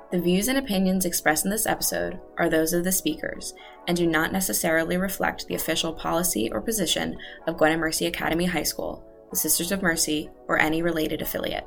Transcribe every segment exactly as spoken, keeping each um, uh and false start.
The views and opinions expressed in this episode are those of the speakers and do not necessarily reflect the official policy or position of Gwynedd Mercy Academy High School, the Sisters of Mercy, or any related affiliate.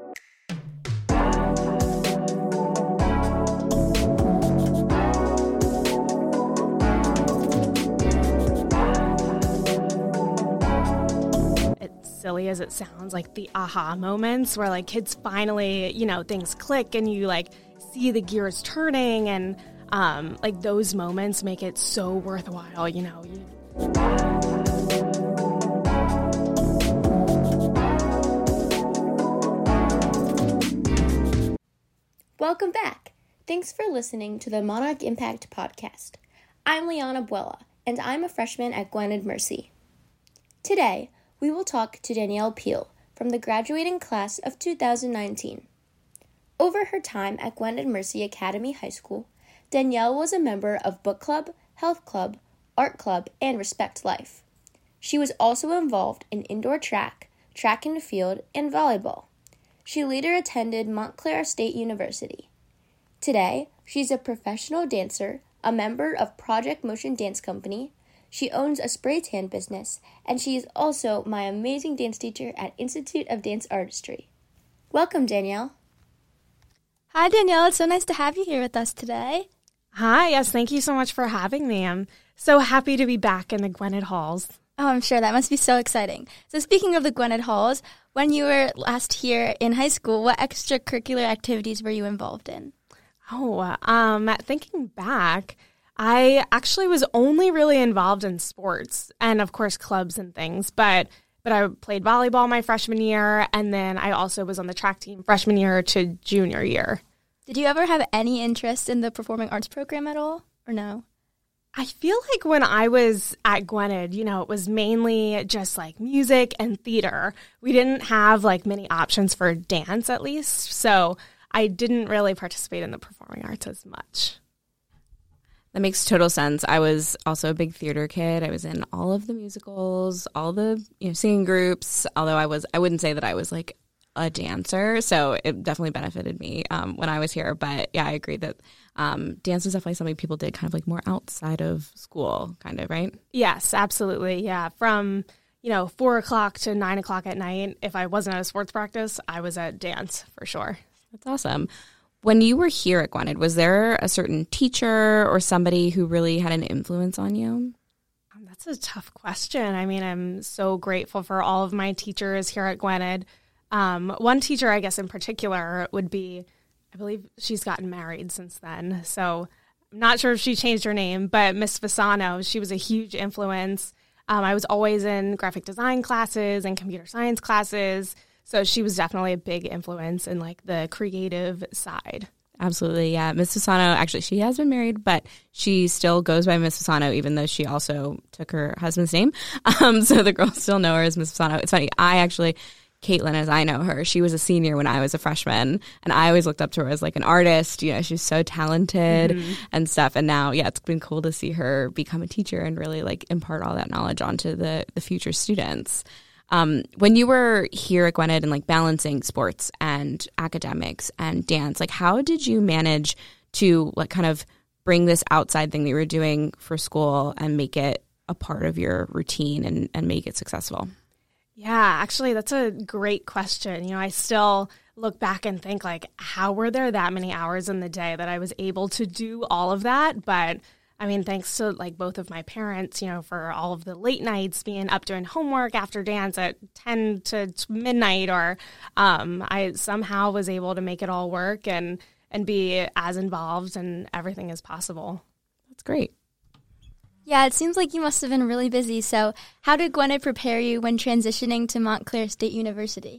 Silly as it sounds, like the aha moments where like kids finally, you know, things click and you like see the gears turning, and um, like those moments make it so worthwhile, you know. Welcome back. Thanks for listening to the Monarch Impact Podcast. I'm Liana Buella, and I'm a freshman at Gwynedd Mercy. Today, we will talk to Danielle Peel from the graduating class of two thousand nineteen. Over her time at Gwynedd Mercy Academy High School, Danielle was a member of book club, health club, art club, and Respect Life. She was also involved in indoor track, track and field, and volleyball. She later attended Montclair State University. Today, she's a professional dancer, a member of Project Motion Dance Company. She owns a spray tan business, and she is also my amazing dance teacher at Institute of Dance Artistry. Welcome, Danielle. Hi, Danielle. It's so nice to have you here with us today. Hi, yes, thank you so much for having me. I'm so happy to be back in the Gwynedd Halls. Oh, I'm sure that must be so exciting. So speaking of the Gwynedd Halls, when you were last here in high school, what extracurricular activities were you involved in? Oh, um, thinking back, I actually was only really involved in sports and, of course, clubs and things, but but I played volleyball my freshman year, and then I also was on the track team freshman year to junior year. Did you ever have any interest in the performing arts program at all, or no? I feel like when I was at Gwynedd, you know, it was mainly just like music and theater. We didn't have like many options for dance, at least, so I didn't really participate in the performing arts as much. That makes total sense. I was also a big theater kid. I was in all of the musicals, all the you know singing groups, although I was I wouldn't say that I was like a dancer, so it definitely benefited me um, when I was here. But yeah, I agree that um, dance was definitely something people did kind of like more outside of school, kind of, right? Yes, absolutely. Yeah. From, you know, four o'clock to nine o'clock at night, if I wasn't at a sports practice, I was at dance for sure. That's awesome. When you were here at Gwynedd, was there a certain teacher or somebody who really had an influence on you? That's a tough question. I mean, I'm so grateful for all of my teachers here at Gwynedd. Um, one teacher, I guess, in particular would be, I believe she's gotten married since then, so I'm not sure if she changed her name, but Miss Fasano, she was a huge influence. Um, I was always in graphic design classes and computer science classes, so she was definitely a big influence in like the creative side. Absolutely, yeah. Miss Fasano, actually, she has been married, but she still goes by Miss Fasano, even though she also took her husband's name. Um, so the girls still know her as Miss Fasano. It's funny, I actually, Caitlin, as I know her, she was a senior when I was a freshman, and I always looked up to her as like an artist. You know, she's so talented mm-hmm. and stuff. And now, yeah, it's been cool to see her become a teacher and really like impart all that knowledge onto the the future students. Um, when you were here at Gwynedd and like balancing sports and academics and dance, like how did you manage to like kind of bring this outside thing that you were doing for school and make it a part of your routine and, and make it successful? Yeah, actually, that's a great question. You know, I still look back and think like, how were there that many hours in the day that I was able to do all of that? But I mean, thanks to like both of my parents, you know, for all of the late nights, being up doing homework after dance at ten to midnight, or um, I somehow was able to make it all work and, and be as involved in everything as possible. That's great. Yeah, it seems like you must have been really busy. So how did Gwynedd prepare you when transitioning to Montclair State University?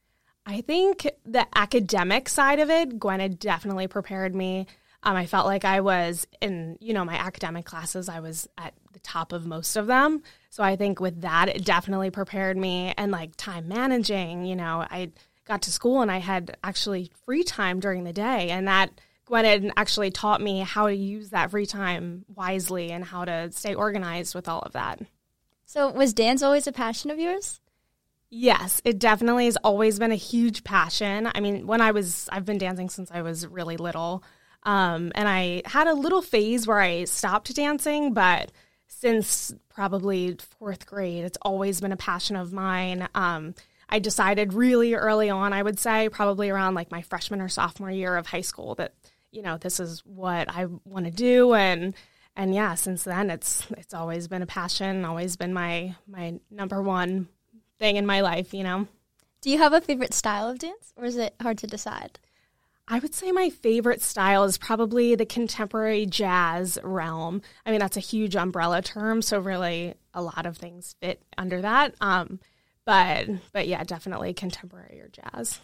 I think the academic side of it, Gwynedd definitely prepared me. Um, I felt like I was in, you know, my academic classes, I was at the top of most of them. So I think with that, it definitely prepared me. And like time managing, you know, I got to school and I had actually free time during the day. And that Gwynedd actually taught me how to use that free time wisely and how to stay organized with all of that. So was dance always a passion of yours? Yes, it definitely has always been a huge passion. I mean, when I was, I've been dancing since I was really little. Um, and I had a little phase where I stopped dancing, but since probably fourth grade, it's always been a passion of mine. Um, I decided really early on, I would say probably around like my freshman or sophomore year of high school that, you know, this is what I want to do. And, and yeah, since then it's, it's always been a passion, always been my, my number one thing in my life, you know. Do you have a favorite style of dance, or is it hard to decide? I would say my favorite style is probably the contemporary jazz realm. I mean, that's a huge umbrella term, so really a lot of things fit under that. Um, but but yeah, definitely contemporary or jazz.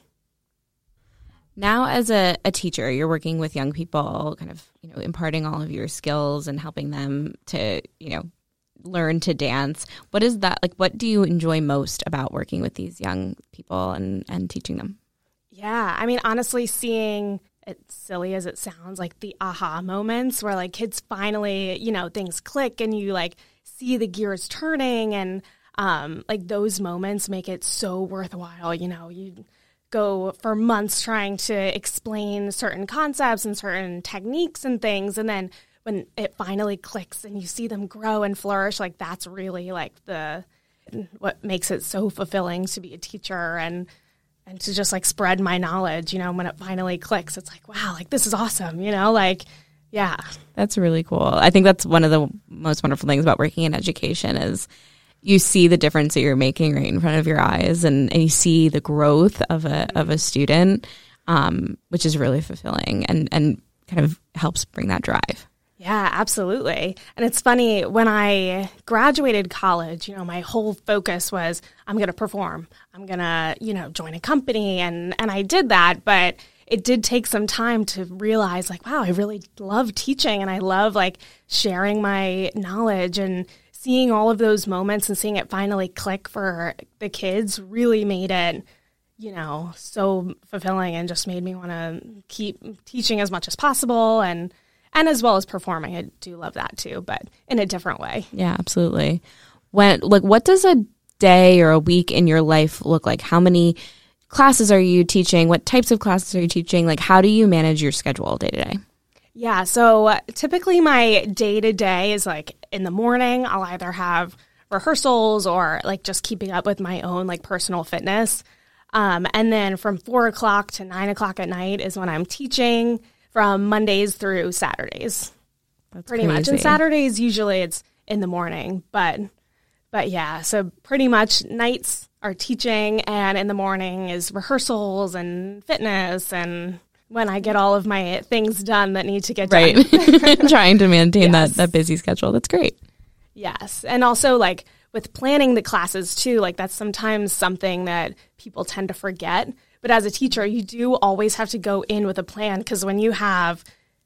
Now, as a, a teacher, you're working with young people, kind of, you know, imparting all of your skills and helping them to, you know, learn to dance. What is that like? What do you enjoy most about working with these young people and, and teaching them? Yeah, I mean, honestly, seeing, as silly as it sounds, like the aha moments where like kids finally, you know, things click and you like see the gears turning, and um, like those moments make it so worthwhile. You know, you go for months trying to explain certain concepts and certain techniques and things, and then when it finally clicks and you see them grow and flourish, like that's really like the what makes it so fulfilling to be a teacher and and to just like spread my knowledge. You know, when it finally clicks, it's like, wow, like this is awesome, you know, like, yeah. That's really cool. I think that's one of the most wonderful things about working in education is you see the difference that you're making right in front of your eyes, and, and you see the growth of a of a student, um, which is really fulfilling and, and kind of helps bring that drive. Yeah, absolutely. And it's funny, when I graduated college, you know, my whole focus was I'm going to perform. I'm going to, you know, join a company. And, and I did that. But it did take some time to realize like, wow, I really love teaching and I love like sharing my knowledge, and seeing all of those moments and seeing it finally click for the kids really made it, you know, so fulfilling and just made me want to keep teaching as much as possible. And And as well as performing, I do love that too, but in a different way. Yeah, absolutely. When like, what does a day or a week in your life look like? How many classes are you teaching? What types of classes are you teaching? Like, how do you manage your schedule day to day? Yeah, so uh, typically my day to day is like in the morning, I'll either have rehearsals or like just keeping up with my own like personal fitness. Um, and then from four o'clock to nine o'clock at night is when I'm teaching, from Mondays through Saturdays. That's pretty crazy. Much. And Saturdays, usually it's in the morning. But, but yeah, so pretty much nights are teaching, and in the morning is rehearsals and fitness, and when I get all of my things done that need to get done. Right. Trying to maintain yes. that, that busy schedule. That's great. Yes. And also, like, with planning the classes, too, like, that's sometimes something that people tend to forget. But as a teacher, you do always have to go in with a plan, because when you have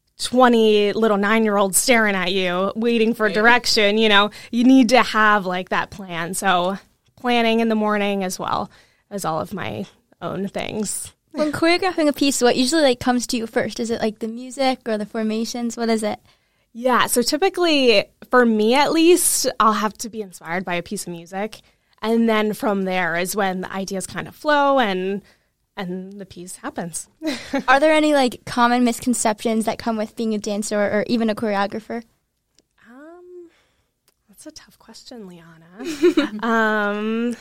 twenty little nine-year-olds staring at you, waiting for direction, you know, you need to have, like, that plan. So planning in the morning as well as all of my own things. When choreographing a piece, what usually, like, comes to you first? Is it, like, the music or the formations? What is it? Yeah, so typically, for me at least, I'll have to be inspired by a piece of music. And then from there is when the ideas kind of flow and... and the piece happens. Are there any like common misconceptions that come with being a dancer or, or even a choreographer? Um, that's a tough question, Liana. um,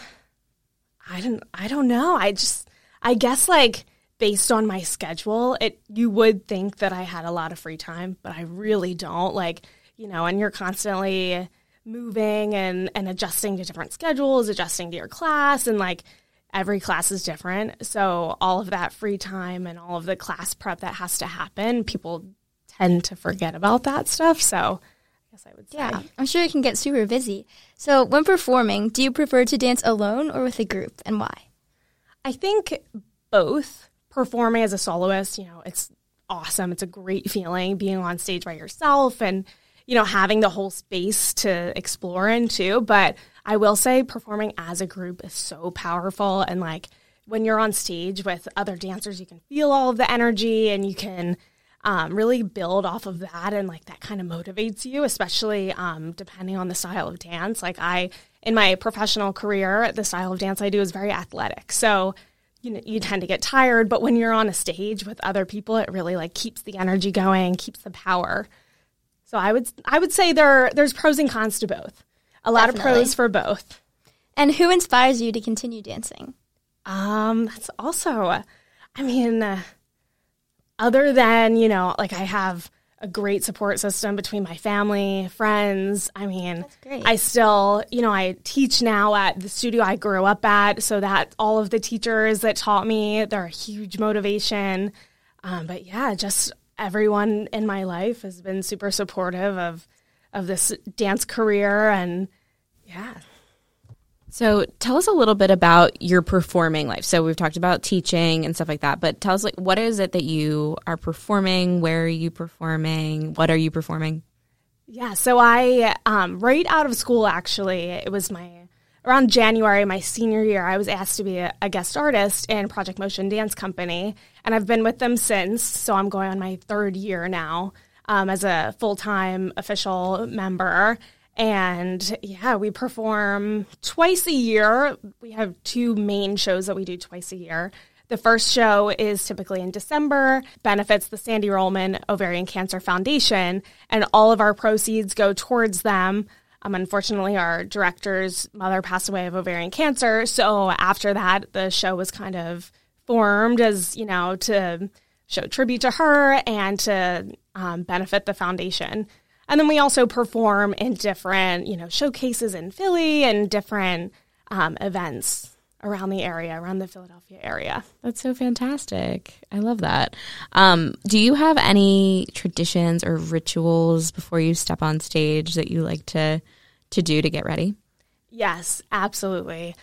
I don't, I don't know. I just, I guess like based on my schedule, it you would think that I had a lot of free time, but I really don't. Like, you know, and you're constantly moving and and adjusting to different schedules, adjusting to your class, and like. Every class is different, so all of that free time and all of the class prep that has to happen, people tend to forget about that stuff, so I guess I would say. Yeah, I'm sure it can get super busy. So when performing, do you prefer to dance alone or with a group, and why? I think both. Performing as a soloist, you know, it's awesome. It's a great feeling being on stage by yourself and, you know, having the whole space to explore into, but I will say performing as a group is so powerful, and like when you're on stage with other dancers, you can feel all of the energy and you can um, really build off of that, and like that kind of motivates you, especially um, depending on the style of dance. Like I, in my professional career, the style of dance I do is very athletic. So you know, you tend to get tired, but when you're on a stage with other people, it really like keeps the energy going, keeps the power. So I would I would say there there's pros and cons to both. A lot Definitely. of pros for both. And who inspires you to continue dancing? Um, that's also, I mean, uh, other than, you know, like I have a great support system between my family, friends. I mean, That's great. I still, you know, I teach now at the studio I grew up at, so that all of the teachers that taught me, they're a huge motivation. Um, but yeah, just everyone in my life has been super supportive of of this dance career, and yeah. So tell us a little bit about your performing life. So we've talked about teaching and stuff like that, but tell us, like, what is it that you are performing? Where are you performing? What are you performing? Yeah, so I, um, right out of school, actually, it was my, around January, my senior year, I was asked to be a, a guest artist in Project Motion Dance Company, and I've been with them since, so I'm going on my third year now um, as a full-time official member. And yeah, we perform twice a year. We have two main shows that we do twice a year. The first show is typically in December, benefits the Sandy Rollman Ovarian Cancer Foundation, and all of our proceeds go towards them. Um, unfortunately, our director's mother passed away of ovarian cancer, so after that, the show was kind of formed as, you know, to show tribute to her and to um, benefit the foundation. And then we also perform in different, you know, showcases in Philly and different um, events around the area, around the Philadelphia area. That's so fantastic. I love that. Um, do you have any traditions or rituals before you step on stage that you like to to do to get ready? Yes, absolutely.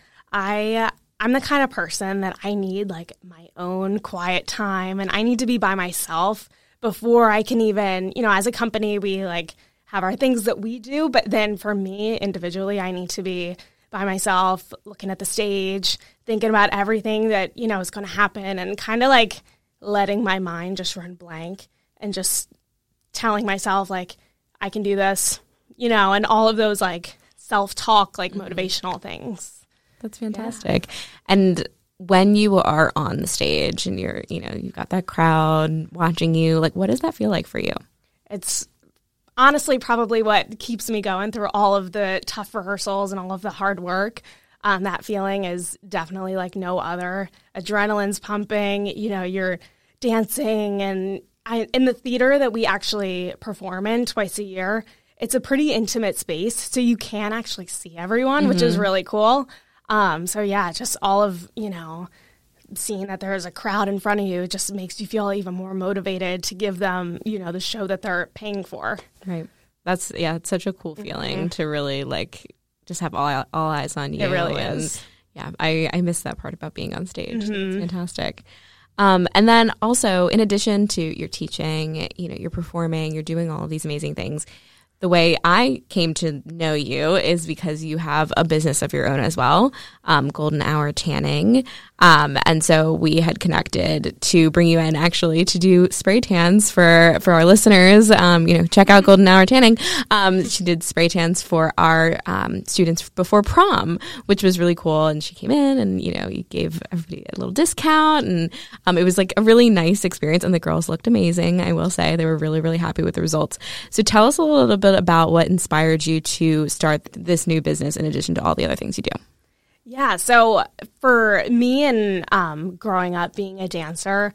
I I'm the kind of person that I need like my own quiet time, and I need to be by myself before I can even, you know, as a company, we like have our things that we do. But then for me individually, I need to be by myself, looking at the stage, thinking about everything that, you know, is going to happen, and kind of like letting my mind just run blank and just telling myself like, I can do this, you know, and all of those like self-talk, like mm-hmm. motivational things. That's fantastic. Yeah. And when you are on the stage and you're, you know, you've got that crowd watching you, like, what does that feel like for you? It's honestly probably what keeps me going through all of the tough rehearsals and all of the hard work. Um, that feeling is definitely like no other. Adrenaline's pumping, you know, you're dancing. And I, in the theater that we actually perform in twice a year, it's a pretty intimate space, so you can actually see everyone, mm-hmm. which is really cool. Um, so yeah, just all of, you know, seeing that there's a crowd in front of you just makes you feel even more motivated to give them, you know, the show that they're paying for. Right. That's, yeah, it's such a cool feeling mm-hmm. to really like just have all all eyes on you. It really and, is. Yeah, I, I miss that part about being on stage. Mm-hmm. It's fantastic. Um, and then also, in addition to your teaching, you know, you're performing, you're doing all of these amazing things. The way I came to know you is because you have a business of your own as well, um, Golden Hour Tanning. Um, and so we had connected to bring you in actually to do spray tans for, for our listeners. Um, you know, check out Golden Hour Tanning. Um, she did spray tans for our um, students before prom, which was really cool. And she came in and, you know, you gave everybody a little discount. And um, it was like a really nice experience. And the girls looked amazing, I will say. They were really, really happy with the results. So tell us a little bit about what inspired you to start this new business in addition to all the other things you do. Yeah, so for me and um, growing up being a dancer,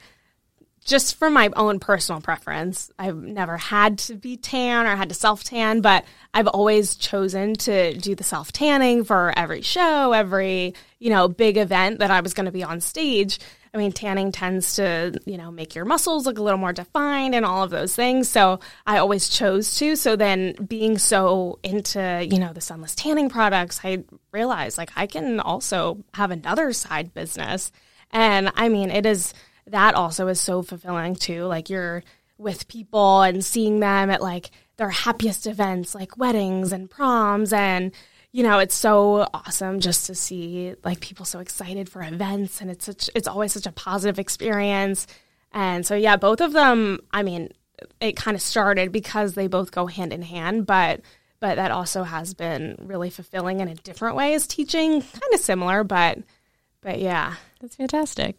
just for my own personal preference, I've never had to be tan or had to self-tan, but I've always chosen to do the self-tanning for every show, every, you know, big event that I was going to be on stage. I mean, tanning tends to, you know, make your muscles look a little more defined and all of those things. So I always chose to. So then being so into, you know, the sunless tanning products, I realized like I can also have another side business. And I mean, it is, that also is so fulfilling too. Like you're with people and seeing them at like their happiest events, like weddings and proms, and you know, it's so awesome just to see like people so excited for events, and it's such, it's always such a positive experience. And so, yeah, both of them, I mean, it kind of started because they both go hand in hand, but but that also has been really fulfilling in a different way as teaching, kind of similar, but but yeah. That's fantastic.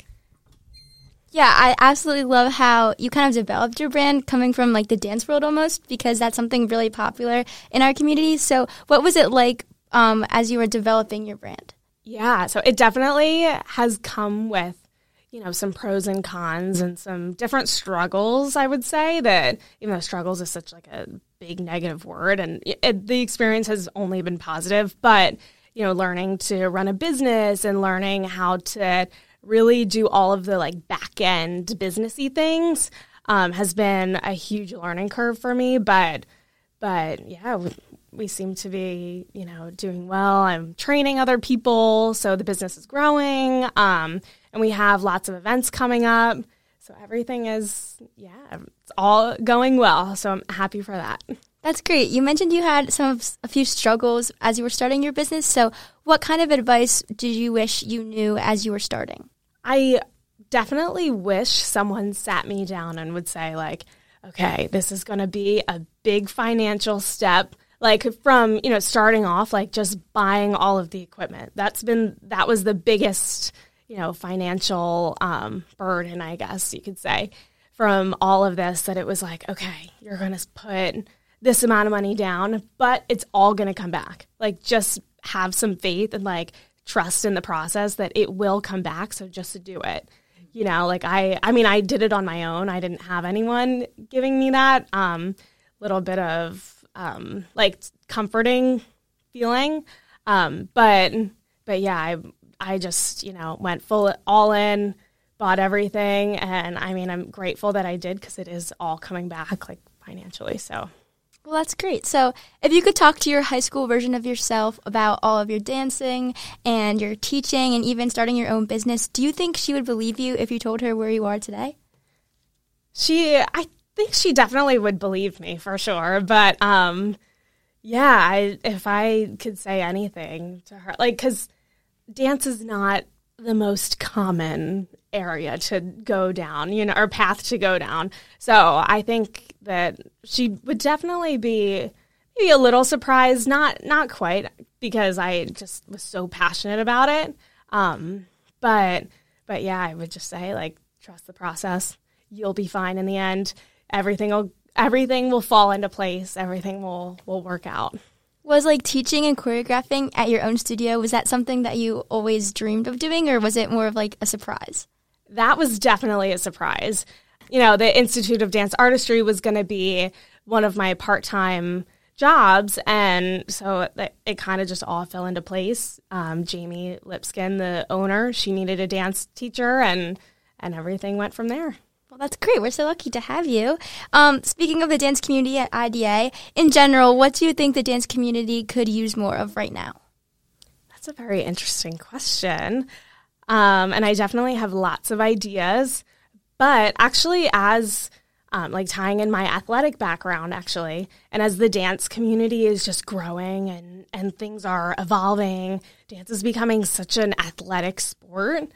Yeah, I absolutely love how you kind of developed your brand coming from like the dance world almost, because that's something really popular in our community. So what was it like um, as you were developing your brand? Yeah, so it definitely has come with, you know, some pros and cons and some different struggles, I would say, that even though struggles is such like a big negative word, and it, the experience has only been positive, but, you know, learning to run a business and learning how to really do all of the like back end businessy things um, has been a huge learning curve for me. But, but yeah, we, we seem to be, you know, doing well. I'm training other people, so the business is growing, um, and we have lots of events coming up. So everything is, yeah, it's all going well. So I'm happy for that. That's great. You mentioned you had some a few struggles as you were starting your business. So what kind of advice did you wish you knew as you were starting? I definitely wish someone sat me down and would say, like, okay, this is going to be a big financial step, like from, you know, starting off, like just buying all of the equipment. That's been, that was the biggest, you know, financial um, burden, I guess you could say, from all of this, that it was like, okay, you're going to put this amount of money down, but it's all going to come back. Like, just have some faith and like trust in the process that it will come back. So just to do it, you know, like I, I mean, I did it on my own. I didn't have anyone giving me that um, little bit of um, like comforting feeling. Um, but, but yeah, I, I just, you know, went full all in, bought everything. And I mean, I'm grateful that I did, because it is all coming back like financially. So. Well, that's great. So if you could talk to your high school version of yourself about all of your dancing and your teaching and even starting your own business, do you think she would believe you if you told her where you are today? She, I think she definitely would believe me for sure. But um, yeah, I, if I could say anything to her, like, because dance is not the most common area to go down, you know, or path to go down. So I think that she would definitely be maybe a little surprised, not not quite, because I just was so passionate about it. Um, but but yeah, I would just say, like, trust the process. You'll be fine in the end. Everything will everything will fall into place. Everything will will work out. Was like teaching and choreographing at your own studio, was that something that you always dreamed of doing, or was it more of like a surprise? That was definitely a surprise. You know, the Institute of Dance Artistry was going to be one of my part-time jobs, and so it, it kind of just all fell into place. Um, Jamie Lipskin, the owner, she needed a dance teacher, and and everything went from there. Well, that's great. We're so lucky to have you. Um, speaking of the dance community at I D A, in general, what do you think the dance community could use more of right now? That's a very interesting question. Um, and I definitely have lots of ideas. But actually, as um, like tying in my athletic background, actually, and as the dance community is just growing and, and things are evolving, dance is becoming such an athletic sport.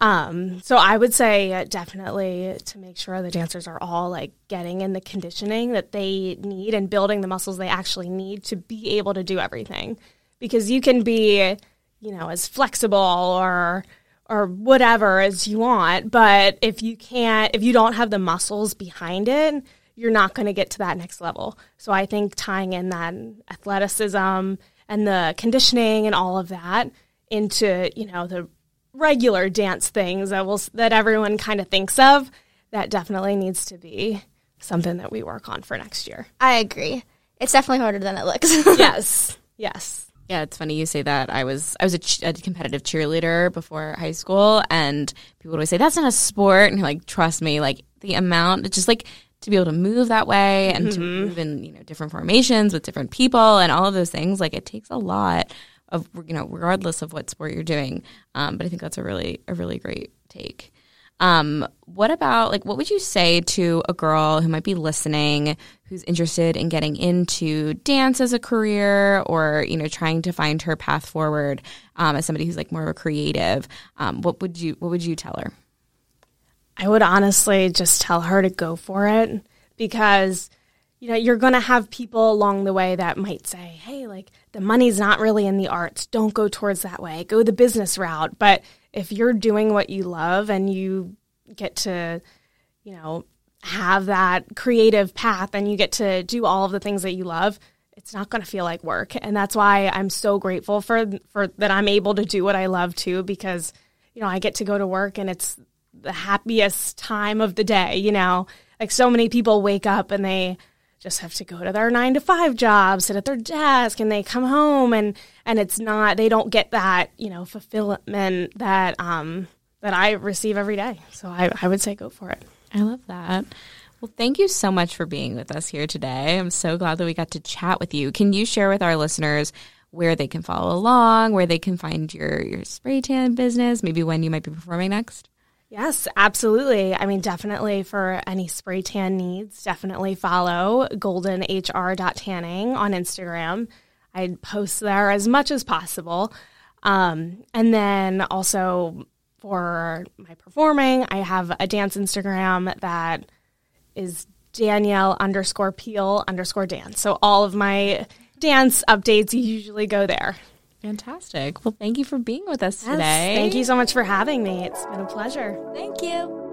Um, so I would say uh, definitely to make sure the dancers are all like getting in the conditioning that they need and building the muscles they actually need to be able to do everything. Because you can be, you know, as flexible or or whatever as you want, but if you can't, if you don't have the muscles behind it, you're not going to get to that next level. So I think tying in that athleticism and the conditioning and all of that into, you know, the regular dance things that will that everyone kind of thinks of, that definitely needs to be something that we work on for next year. I agree. It's definitely harder than it looks. Yes. Yes. Yeah, it's funny you say that. I was I was a, ch- a competitive cheerleader before high school, and people would always say, that's not a sport. And you're like, trust me, like the amount, it's just like to be able to move that way and mm-hmm. to move in, you know, different formations with different people and all of those things, like it takes a lot of, you know, regardless of what sport you're doing. Um, but I think that's a really, a really great take. Um, what about, like, what would you say to a girl who might be listening, who's interested in getting into dance as a career, or, you know, trying to find her path forward um, as somebody who's like more of a creative? Um, what would you, what would you tell her? I would honestly just tell her to go for it, because, you know, you're going to have people along the way that might say, hey, like, the money's not really in the arts. Don't go towards that way. Go the business route. But if you're doing what you love and you get to, you know, have that creative path and you get to do all of the things that you love, it's not going to feel like work. And that's why I'm so grateful for for that I'm able to do what I love too, because, you know, I get to go to work and it's the happiest time of the day. You know, like, so many people wake up and they just have to go to their nine to five job, sit at their desk, and they come home and, and it's not, they don't get that, you know, fulfillment that, um, that I receive every day. So I, I would say go for it. I love that. Well, thank you so much for being with us here today. I'm so glad that we got to chat with you. Can you share with our listeners where they can follow along, where they can find your, your spray tan business, maybe when you might be performing next? Yes, absolutely. I mean, definitely for any spray tan needs, definitely follow golden h r dot tanning on Instagram. I post there as much as possible. Um, and then also for my performing, I have a dance Instagram that is Danielle underscore Peel underscore dance. So all of my dance updates usually go there. Fantastic. Well, thank you for being with us Yes, today. thank you so much for having me. It's been a pleasure. Thank you.